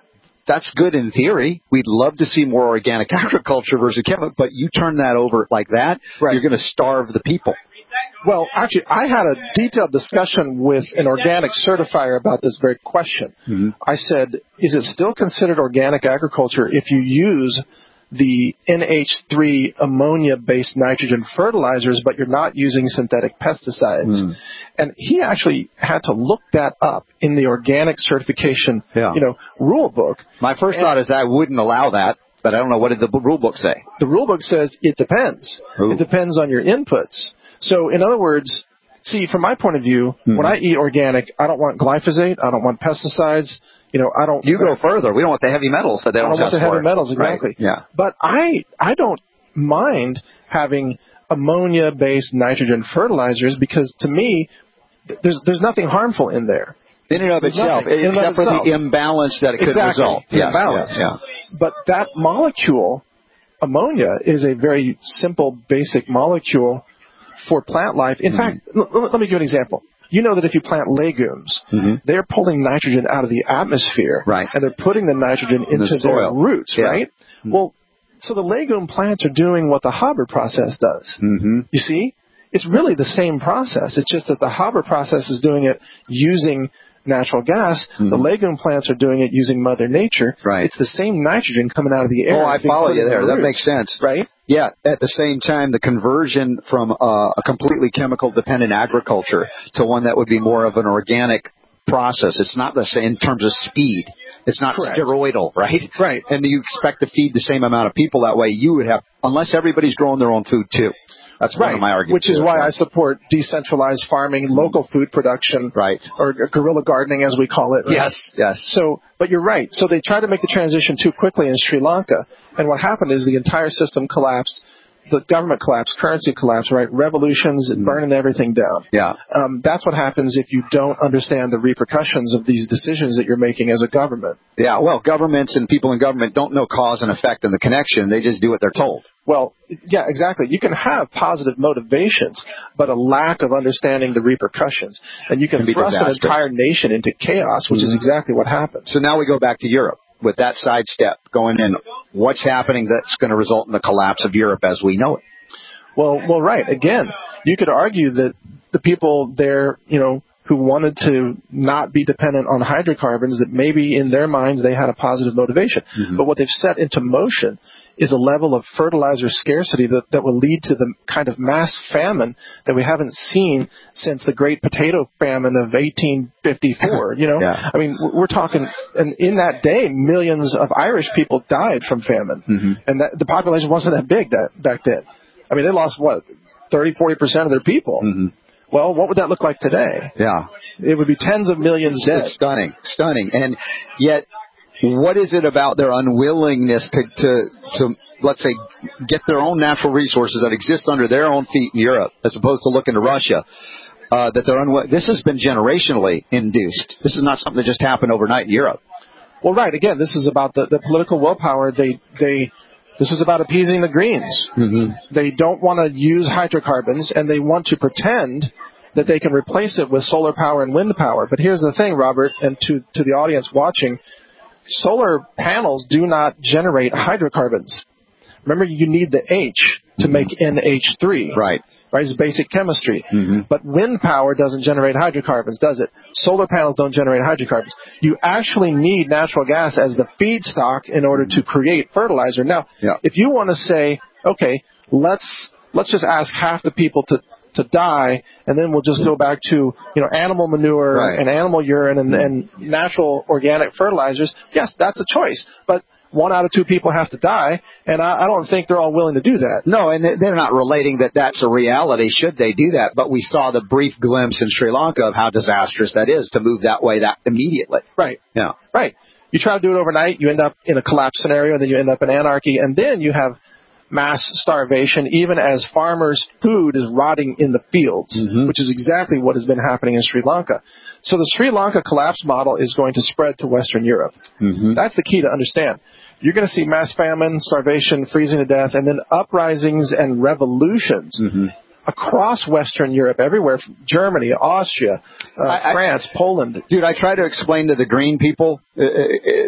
that's good in theory. We'd love to see more organic agriculture versus chemical, but you turn that over like that, right. You're going to starve the people. Well, actually, I had a detailed discussion with an organic certifier about this very question. Mm-hmm. I said, is it still considered organic agriculture if you use the N H three ammonia-based nitrogen fertilizers, but you're not using synthetic pesticides? Mm. And he actually had to look that up in the organic certification, yeah. you know, rule book. My first and thought is I wouldn't allow that, but I don't know, what did the rule book say? The rule book says it depends. Ooh. It depends on your inputs. So, in other words, see, from my point of view, mm-hmm. when I eat organic, I don't want glyphosate, I don't want pesticides. You know, I don't. You go further. We don't want the heavy metals that they don't. I don't want the heavy for. metals, exactly. Right. Yeah. But I, I don't mind having ammonia-based nitrogen fertilizers because, to me, there's there's nothing harmful in there. In and of there's itself, nothing, except of for itself. the imbalance that it could exactly. result. The Yes, imbalance. yes, yeah. But that molecule, ammonia, is a very simple, basic molecule for plant life. In mm-hmm. fact, l- l- let me give you an example. You know that if you plant legumes, mm-hmm. they're pulling nitrogen out of the atmosphere, right. and they're putting the nitrogen In into the their roots, yeah. right? Mm-hmm. Well, so the legume plants are doing what the Haber process does. Mm-hmm. You see? It's really the same process. It's just that the Haber process is doing it using natural gas. Mm-hmm. The legume plants are doing it using Mother Nature. Right. It's the same nitrogen coming out of the air. Oh, I follow you there. That makes sense. Right? Yeah. At the same time, the conversion from uh, a completely chemical-dependent agriculture to one that would be more of an organic process. It's not the same in terms of speed. It's not Correct. steroidal, right? Right. And you expect to feed the same amount of people that way. You would have, unless everybody's growing their own food too. That's right. one of my arguments. Which is here. why I support decentralized farming, local food production, right, or guerrilla gardening, as we call it. Right? Yes, yes. So, but you're right. So they tried to make the transition too quickly in Sri Lanka, and what happened is the entire system collapsed. The government collapsed, currency collapsed, right? Revolutions, mm. burning everything down. Yeah. Um, that's what happens if you don't understand the repercussions of these decisions that you're making as a government. Yeah, well, governments and people in government don't know cause and effect and the connection. They just do what they're told. Well, yeah, exactly. You can have positive motivations, but a lack of understanding the repercussions. And you can, can thrust an entire nation into chaos, which mm-hmm. is exactly what happened. So now we go back to Europe. With that sidestep going in, what's happening that's going to result in the collapse of Europe as we know it? Well, well, right. Again, you could argue that the people there, you know, who wanted to not be dependent on hydrocarbons, that maybe in their minds they had a positive motivation. Mm-hmm. But what they've set into motion is a level of fertilizer scarcity that, that will lead to the kind of mass famine that we haven't seen since the Great Potato Famine of eighteen fifty-four. You know, yeah. I mean, we're talking, and in that day, millions of Irish people died from famine, mm-hmm. and that, the population wasn't that big that back then. I mean, they lost what thirty, forty percent of their people. Mm-hmm. Well, what would that look like today? Yeah, it would be tens of millions dead. It's stunning, stunning, and yet. What is it about their unwillingness to, to, to, let's say, get their own natural resources that exist under their own feet in Europe, as opposed to looking to Russia, uh, that they're unwilling? This has been generationally induced. This is not something that just happened overnight in Europe. Well, right. Again, this is about the, the political willpower. They, they, this is about appeasing the Greens. Mm-hmm. They don't want to use hydrocarbons, and they want to pretend that they can replace it with solar power and wind power. But here's the thing, Robert, and to, to the audience watching. Solar panels do not generate hydrocarbons. Remember, you need the H to make N H three. Right. Right? It's basic chemistry. Mm-hmm. But wind power doesn't generate hydrocarbons, does it? Solar panels don't generate hydrocarbons. You actually need natural gas as the feedstock in order to create fertilizer. Now, yeah. if you want to say, okay, let's let's just ask half the people to to die, and then we'll just go back to, you know, animal manure right. and animal urine and, and natural organic fertilizers. Yes, that's a choice. But one out of two people have to die, and I, I don't think they're all willing to do that. No, and they're not relating that that's a reality should they do that. But we saw the brief glimpse in Sri Lanka of how disastrous that is to move that way that immediately. Right. Yeah. Right. You try to do it overnight, you end up in a collapse scenario, and then you end up in anarchy, and then you have mass starvation, even as farmers' food is rotting in the fields, mm-hmm. which is exactly what has been happening in Sri Lanka. So the Sri Lanka collapse model is going to spread to Western Europe. Mm-hmm. That's the key to understand. You're going to see mass famine, starvation, freezing to death, and then uprisings and revolutions mm-hmm. across Western Europe, everywhere, from Germany, Austria, uh, I, France, I, Poland. Dude, I try to explain to the green people, uh, uh,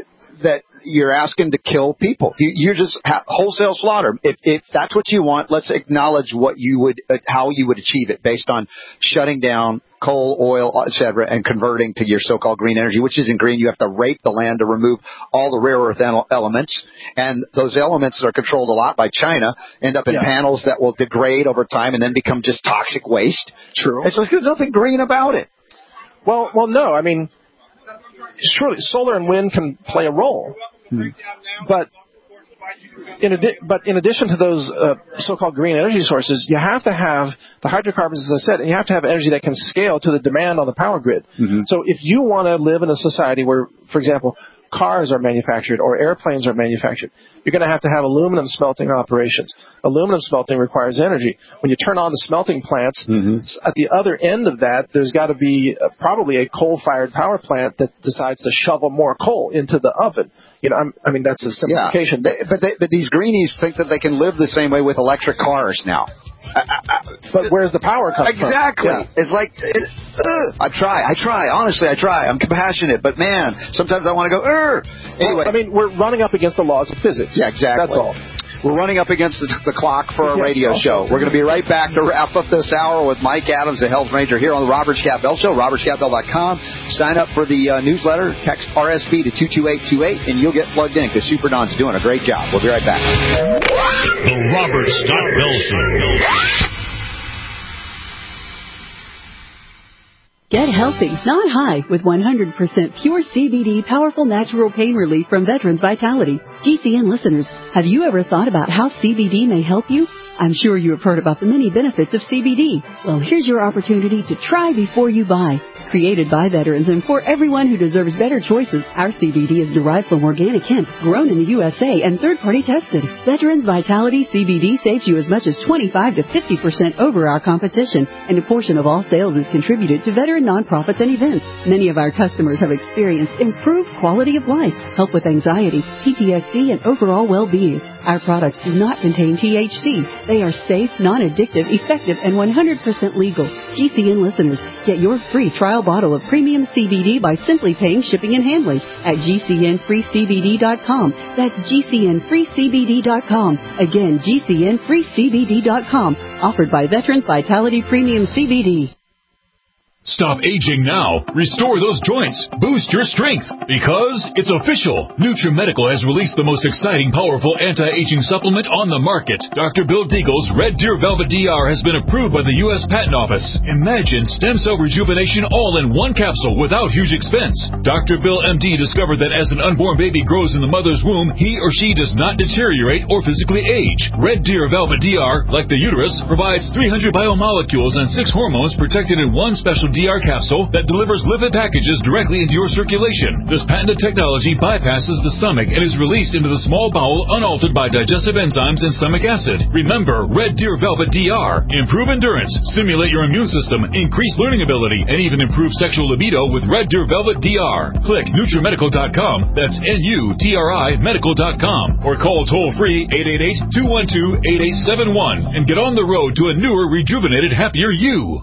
that you're asking to kill people. You, you're just ha- wholesale slaughter. If, if that's what you want, let's acknowledge what you would, uh, how you would achieve it based on shutting down coal, oil, et cetera, and converting to your so-called green energy, which isn't green. You have to rape the land to remove all the rare earth elements, and those elements that are controlled a lot by China end up in yeah. panels that will degrade over time and then become just toxic waste. True. It's, there's nothing green about it. Well, well, no. I mean, surely solar and wind can play a role, hmm. but. In adi- but in addition to those uh, so-called green energy sources, you have to have the hydrocarbons, as I said, and you have to have energy that can scale to the demand on the power grid. Mm-hmm. So if you want to live in a society where, for example, cars are manufactured or airplanes are manufactured, you're going to have to have aluminum smelting operations. Aluminum smelting requires energy. When you turn on the smelting plants, mm-hmm. at the other end of that, there's got to be uh, probably a coal-fired power plant that decides to shovel more coal into the oven. You know, I'm, I mean, that's a simplification. Yeah, they, but, they, but these greenies think that they can live the same way with electric cars now. I, I, I, but where's the power coming exactly. from? Exactly. Yeah. It's like, it, uh, I try, I try. Honestly, I try. I'm compassionate, but man, sometimes I want to go, er. Anyway. Well, I mean, we're running up against the laws of physics. Yeah, exactly. That's all. We're running up against the, the clock for our yes, radio also. show. We're going to be right back to wrap up this hour with Mike Adams, the Health Ranger, here on the Robert Scott Bell Show, robert scott bell dot com. Sign up for the uh, newsletter, text R S B to two two eight two eight, and you'll get plugged in because Super Don's doing a great job. We'll be right back. The Robert Scott Bell Show. Get healthy, not high, with one hundred percent pure C B D powerful natural pain relief from Veterans Vitality. G C N listeners, have you ever thought about how C B D may help you? I'm sure you have heard about the many benefits of C B D. Well, here's your opportunity to try before you buy. Created by veterans and for everyone who deserves better choices, our C B D is derived from organic hemp, grown in the U S A, and third-party tested. Veterans Vitality C B D saves you as much as twenty-five to fifty percent over our competition, and a portion of all sales is contributed to veteran nonprofits and events. Many of our customers have experienced improved quality of life, help with anxiety, P T S D, and overall well-being. Our products do not contain T H C. They are safe, non-addictive, effective, and one hundred percent legal. G C N listeners, get your free trial bottle of premium C B D by simply paying shipping and handling at G C N free C B D dot com. That's G C N free C B D dot com. Again, G C N free C B D dot com. Offered by Veterans Vitality Premium C B D. Stop aging now. Restore those joints. Boost your strength. Because it's official. NutriMedical has released the most exciting, powerful anti-aging supplement on the market. Doctor Bill Deagle's Red Deer Velvet D R has been approved by the U S Patent Office. Imagine stem cell rejuvenation all in one capsule without huge expense. Doctor Bill M D discovered that as an unborn baby grows in the mother's womb, he or she does not deteriorate or physically age. Red Deer Velvet D R, like the uterus, provides three hundred biomolecules and six hormones protected in one special D R capsule that delivers lipid packages directly into your circulation. This patented technology bypasses the stomach and is released into the small bowel unaltered by digestive enzymes and stomach acid. Remember, Red Deer Velvet D R. Improve endurance, stimulate your immune system, increase learning ability, and even improve sexual libido with Red Deer Velvet D R. Click NutriMedical dot com. That's N U T R I medical dot com. Or call toll-free eight eight eight, two one two, eight eight seven one and get on the road to a newer, rejuvenated, happier you.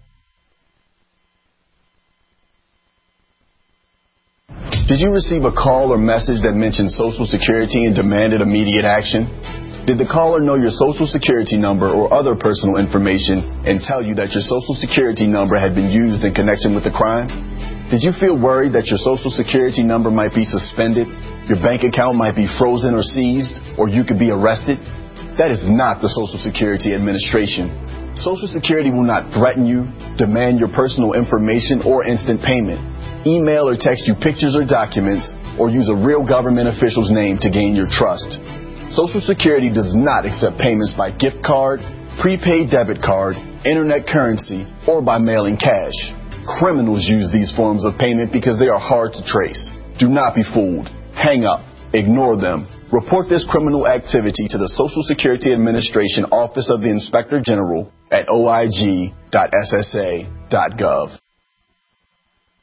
Did you receive a call or message that mentioned Social Security and demanded immediate action? Did the caller know your Social Security number or other personal information and tell you that your Social Security number had been used in connection with the crime? Did you feel worried that your Social Security number might be suspended, your bank account might be frozen or seized, or you could be arrested? That is not the Social Security Administration. Social Security will not threaten you, demand your personal information, or instant payment. Email or text you pictures or documents, or use a real government official's name to gain your trust. Social Security does not accept payments by gift card, prepaid debit card, internet currency, or by mailing cash. Criminals use these forms of payment because they are hard to trace. Do not be fooled. Hang up. Ignore them. Report this criminal activity to the Social Security Administration Office of the Inspector General at O I G dot S S A dot gov.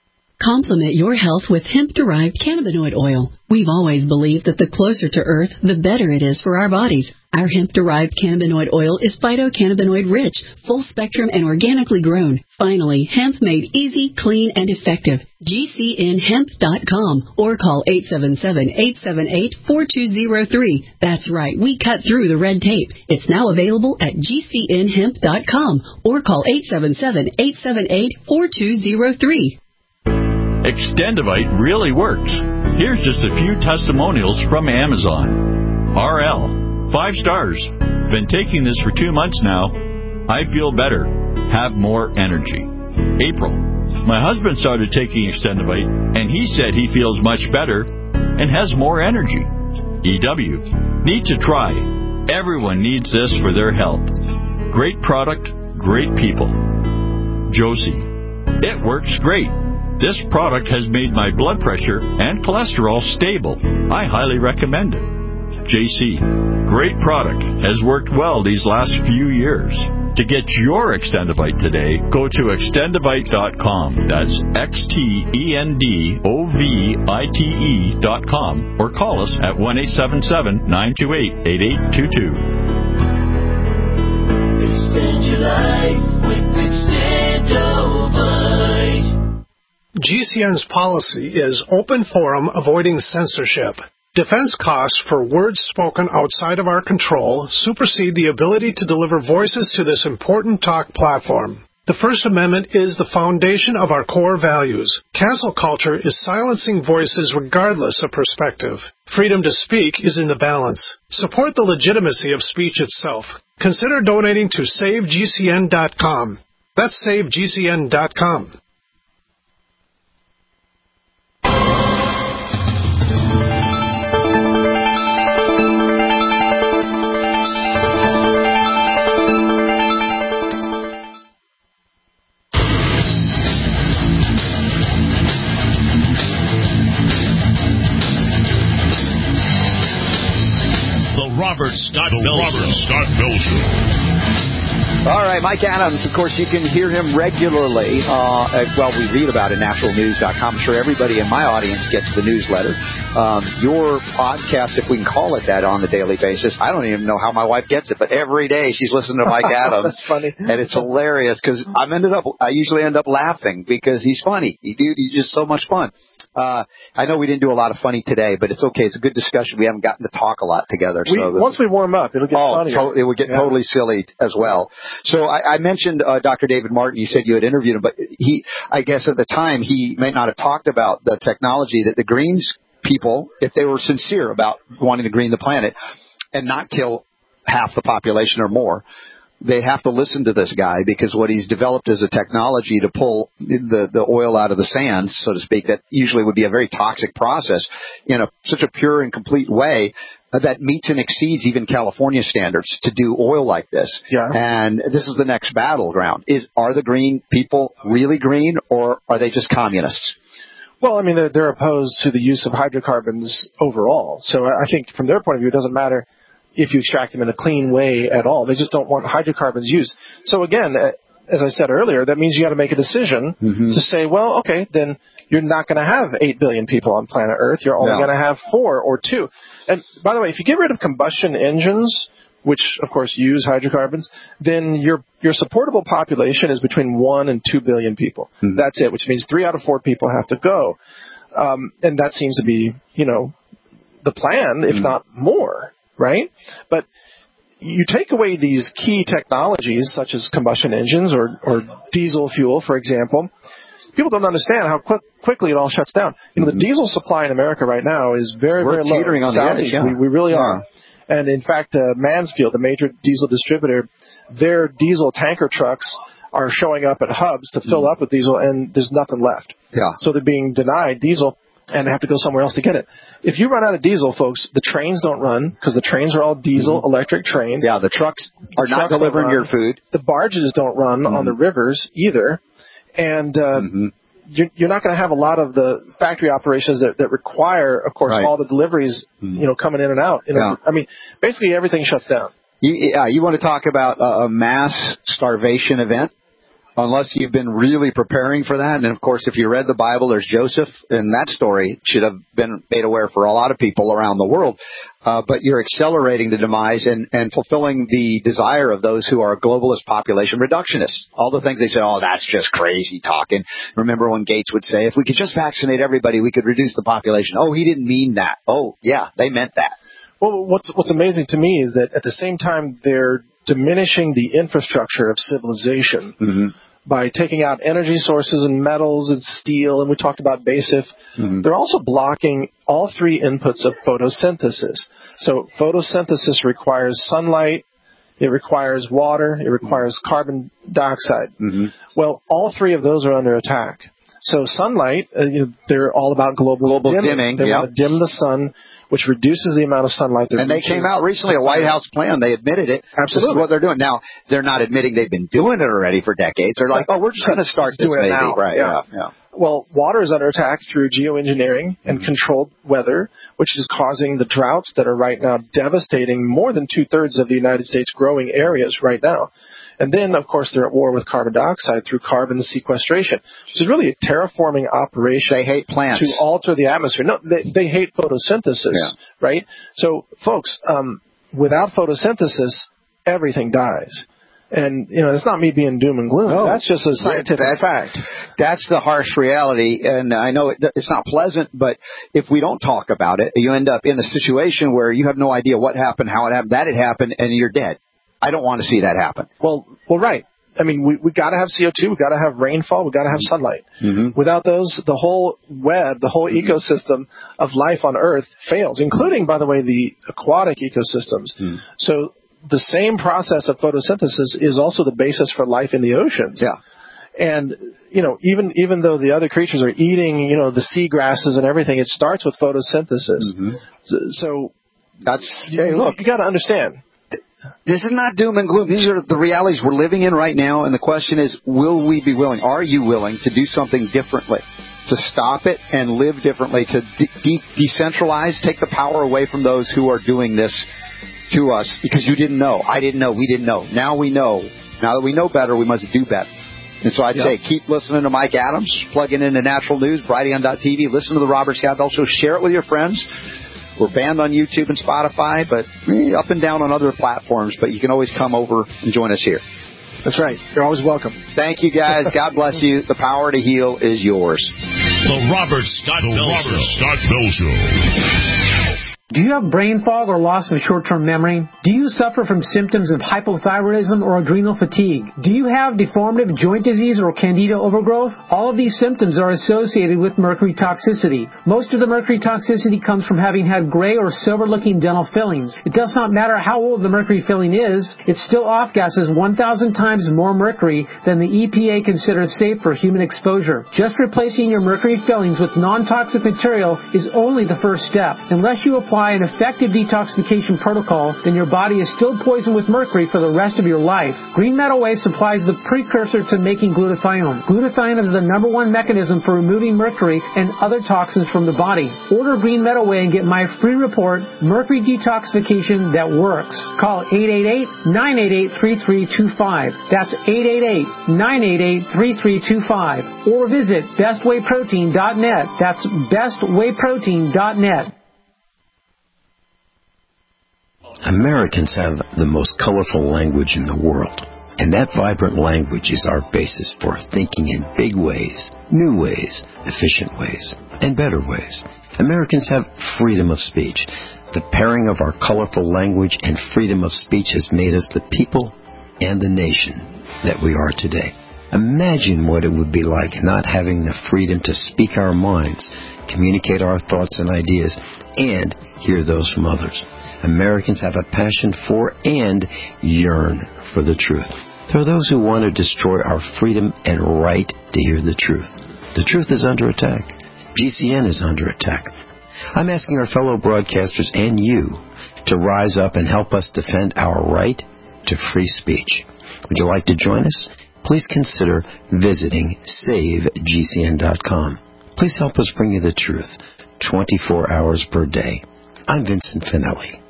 Complement your health with hemp-derived cannabinoid oil. We've always believed that the closer to Earth, the better it is for our bodies. Our hemp-derived cannabinoid oil is phytocannabinoid rich, full spectrum, and organically grown. Finally, hemp made easy, clean, and effective. G C N hemp dot com or call eight seven seven, eight seven eight, four two zero three. That's right, we cut through the red tape. It's now available at G C N hemp dot com or call eight seven seven, eight seven eight, four two zero three. Extendivite really works. Here's just a few testimonials from Amazon. R L. Five stars. Been taking this for two months now. I feel better. Have more energy. April. My husband started taking Extendivite, and he said he feels much better and has more energy. E W. Need to try. Everyone needs this for their health. Great product, great people. Josie. It works great. This product has made my blood pressure and cholesterol stable. I highly recommend it. J C. Great product. Has worked well these last few years. To get your Extendivite today, go to extendivite dot com. That's X T E N D O V I T E dot com or call us at one eight seven seven, nine two eight, eight eight two two. Extend your life with Extendivite. G C N's policy is open forum, avoiding censorship. Defense costs for words spoken outside of our control supersede the ability to deliver voices to this important talk platform. The First Amendment is the foundation of our core values. Cancel culture is silencing voices regardless of perspective. Freedom to speak is in the balance. Support the legitimacy of speech itself. Consider donating to save G C N dot com. That's save G C N dot com. Robert Scott Bell Robert Scott Bell Show. All right, Mike Adams, of course, you can hear him regularly. Uh, at, well, we read about it at natural news dot com. I'm sure everybody in my audience gets the newsletter. Um, your podcast, if we can call it that, on a daily basis. I don't even know how my wife gets it, but every day she's listening to Mike Adams. That's funny. And it's hilarious because I'm ended up, I usually end up laughing because he's funny. He, dude, he's just so much fun. Uh, I know we didn't do a lot of funny today, but it's okay. It's a good discussion. We haven't gotten to talk a lot together. We, so once we warm up, it'll get oh, funnier. To- it would get yeah. totally silly as well. So I, I mentioned uh, Doctor David Martin. You said you had interviewed him, but he, I guess at the time, he may not have talked about the technology that the Greens people, if they were sincere about wanting to green the planet and not kill half the population or more, they have to listen to this guy because what he's developed is a technology to pull the, the oil out of the sands, so to speak, that usually would be a very toxic process in a, such a pure and complete way that meets and exceeds even California standards to do oil like this. Yeah. And this is the next battleground. Is, are the green people really green or are they just communists? Well, I mean, they're, they're opposed to the use of hydrocarbons overall. So I think from their point of view, it doesn't matter if you extract them in a clean way at all. They just don't want hydrocarbons used. So again, as I said earlier, that means you got to make a decision mm-hmm. to say, well, okay, then you're not going to have eight billion people on planet Earth. You're only no. going to have four or two. And by the way, if you get rid of combustion engines, which of course use hydrocarbons, then your your supportable population is between one and two billion people. Mm-hmm. That's it, which means three out of four people have to go. Um, and that seems to be, you know, the plan, if mm-hmm. not more. Right? But you take away these key technologies, such as combustion engines or, or diesel fuel, for example, people don't understand how quick, quickly it all shuts down. You know, the diesel supply in America right now is very, We're very low. teetering on the edge, yeah. we, we really yeah. are. And in fact, uh, Mansfield, the major diesel distributor, their diesel tanker trucks are showing up at hubs to fill mm. up with diesel, and there's nothing left. Yeah. So they're being denied diesel, and they have to go somewhere else to get it. If you run out of diesel, folks, the trains don't run because the trains are all diesel mm-hmm. electric trains. Yeah, the trucks are the not trucks delivering your food. The barges don't run mm-hmm. on the rivers either. And uh, mm-hmm. you're, you're not going to have a lot of the factory operations that, that require, of course, right. all the deliveries mm-hmm. you know, coming in and out. You know, yeah. I mean, basically everything shuts down. You, yeah, you want to talk about a, a mass starvation event? unless you've been really preparing for that. And, of course, if you read the Bible, there's Joseph, and that story should have been made aware for a lot of people around the world. Uh, but you're accelerating the demise and, and fulfilling the desire of those who are globalist population reductionists. All the things they say, oh, that's just crazy talking. Remember when Gates would say, if we could just vaccinate everybody, we could reduce the population. Oh, he didn't mean that. Oh, yeah, they meant that. Well, what's what's amazing to me is that at the same time they're diminishing the infrastructure of civilization mm-hmm. by taking out energy sources and metals and steel, and we talked about BASIF. Mm-hmm. They're also blocking all three inputs of photosynthesis. So photosynthesis requires sunlight, it requires water, it requires mm-hmm. carbon dioxide. Mm-hmm. Well, all three of those are under attack. So sunlight, uh, you know, they're all about global, global dimming. dimming. They yep. want to dim the sun, which reduces the amount of sunlight that And they came out recently, a White House plan. They admitted it. Absolutely. This is what they're doing. Now, they're not admitting they've been doing it already for decades. They're like, oh, we're just going to start this maybe. Now. Right, yeah. yeah, yeah. Well, water is under attack through geoengineering and mm-hmm. controlled weather, which is causing the droughts that are right now devastating more than two-thirds of the United States growing areas right now. And then, of course, they're at war with carbon dioxide through carbon sequestration, which is really a terraforming operation. They hate plants. To alter the atmosphere. No, they, they hate photosynthesis, yeah. right? So, folks, um, without photosynthesis, everything dies. And, you know, it's not me being doom and gloom. No, that's just a scientific that, fact. That's the harsh reality. And I know it, it's not pleasant, but if we don't talk about it, you end up in a situation where you have no idea what happened, how it happened, that it happened, and you're dead. I don't want to see that happen. Well, well, right. I mean, we we got to have C O two, we got to have rainfall, we got to have sunlight. Mm-hmm. Without those, the whole web, the whole mm-hmm. ecosystem of life on Earth fails, including, by the way, the aquatic ecosystems. Mm. So the same process of photosynthesis is also the basis for life in the oceans. Yeah. And, you know, even even though the other creatures are eating, you know, the sea grasses and everything, it starts with photosynthesis. Mm-hmm. So, so that's you, hey, look, you got to understand. This is not doom and gloom. These are the realities we're living in right now, and the question is, will we be willing? Are you willing to do something differently, to stop it and live differently, to de- de- decentralize, take the power away from those who are doing this to us? Because you didn't know. I didn't know. We didn't know. Now we know. Now that we know better, we must do better. And so I'd yep. say keep listening to Mike Adams, plugging into Natural News, Brighteon dot T V, listen to the Robert Scott Bell Show, share it with your friends. We're banned on YouTube and Spotify, but up and down on other platforms. But you can always come over and join us here. That's right. You're always welcome. Thank you, guys. God bless you. The power to heal is yours. The Robert Scott Bell Show. Robert Scott Bell Show. Do you have brain fog or loss of short-term memory? Do you suffer from symptoms of hypothyroidism or adrenal fatigue? Do you have deformative joint disease or candida overgrowth? All of these symptoms are associated with mercury toxicity. Most of the mercury toxicity comes from having had gray or silver-looking dental fillings. It does not matter how old the mercury filling is, it still off-gases one thousand times more mercury than the E P A considers safe for human exposure. Just replacing your mercury fillings with non-toxic material is only the first step. Unless you apply an effective detoxification protocol, then your body is still poisoned with mercury for the rest of your life. Green Meadow Way supplies the precursor to making glutathione. Glutathione is the number one mechanism for removing mercury and other toxins from the body. Order Green Meadow Way and get my free report, Mercury Detoxification That Works. Call eight eight eight, nine eight eight, three three two five. That's eight eight eight, nine eight eight, three three two five. Or visit best way protein dot net. That's best way protein dot net. Americans have the most colorful language in the world, and that vibrant language is our basis for thinking in big ways, new ways, efficient ways, and better ways. Americans have freedom of speech. The pairing of our colorful language and freedom of speech has made us the people and the nation that we are today. Imagine what it would be like not having the freedom to speak our minds, communicate our thoughts and ideas, and hear those from others. Americans have a passion for and yearn for the truth. There are those who want to destroy our freedom and right to hear the truth. The truth is under attack. G C N is under attack. I'm asking our fellow broadcasters and you to rise up and help us defend our right to free speech. Would you like to join us? Please consider visiting save G C N dot com. Please help us bring you the truth twenty-four hours per day. I'm Vincent Finelli.